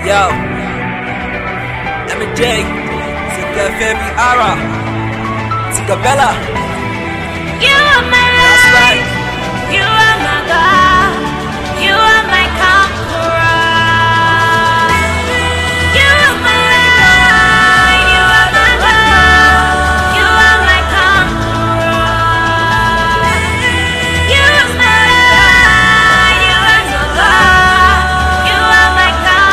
Yo, MJ, Tika Femi Ara, Tika Bella. You are my That's life, right. you are my God, you are my conqueror. You are my life, you are my God, you are my conqueror. You are my life, you are my God, you are my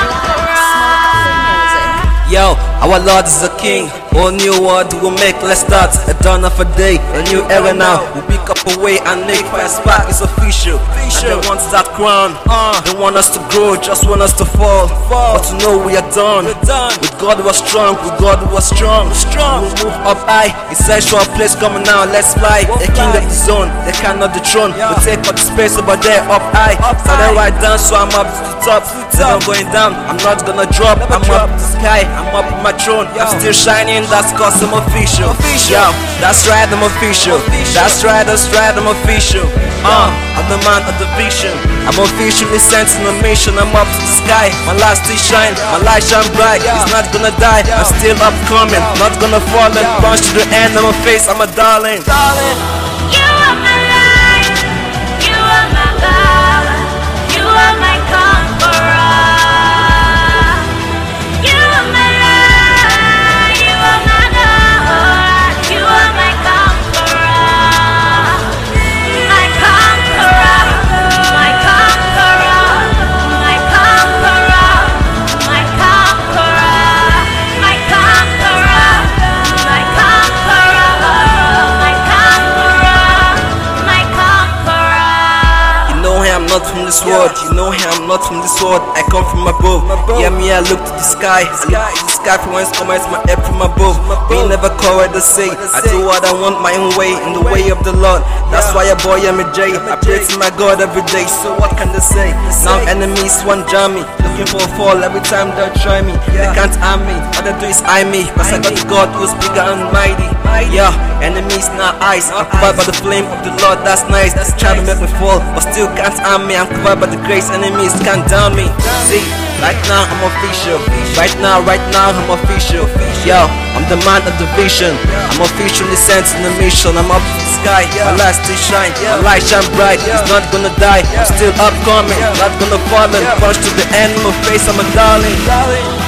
conqueror. Yo, our Lord is a King. Whole new world will make, let's start. A dawn of a day, a new era now. We pick up away and make fast back. It's official. And they want that crown. They want us to grow, just want us to fall. But to know we are done. With God we are strong, with God we are strong. We move up high, essential place coming now, let's fly. The king of the zone, they cannot dethrone. We take up the space over there, up high. Started right down, so I'm up to the top. Never going down, I'm not gonna drop. I'm up to the sky, I'm up on my throne. I'm still shining, that's cause I'm official. Yo, that's right, I'm official. That's right, I'm official. I'm the man of the vision. I'm officially sent on a mission. I'm up to the sky, my light still shine. My light shine bright, it's not gonna die. I'm still upcoming, not gonna fall and plunge to the end of my face. I'm a darling. You are my life, you are my God, you are my conqueror. You are my life, you are my God, you are my conqueror. My conqueror, my conqueror, my conqueror, my conqueror, my conqueror, my conqueror, my conqueror, my conqueror. You know I'm not from this world. You know I'm not from this world. I come from above. Yeah, me, I look to the sky. I look to the sky from whence comes my help from above. Me never call what they say. I do what I want my own way, in the way of the Lord. That's why a boy I'm a J. I pray to my God every day. So what can they say? Now enemies want jam me, looking for a fall every time they try me. They can't harm me. All they do is eye me. Cause I got the God who's bigger and mighty. Yeah, enemies not eyes. I'm covered by the flame of the Lord. That's nice. Try to make me fall, but still can't harm me. I'm covered by the grace. Enemies can't down me. See, right now I'm official. Right now I'm official. Yo, I'm the man of the vision. I'm officially sent on a mission. I'm up to the sky, my light still shine. My light shine bright, it's not gonna die. I'm still upcoming, not gonna fall and punch to the end of my face. I'm a darling.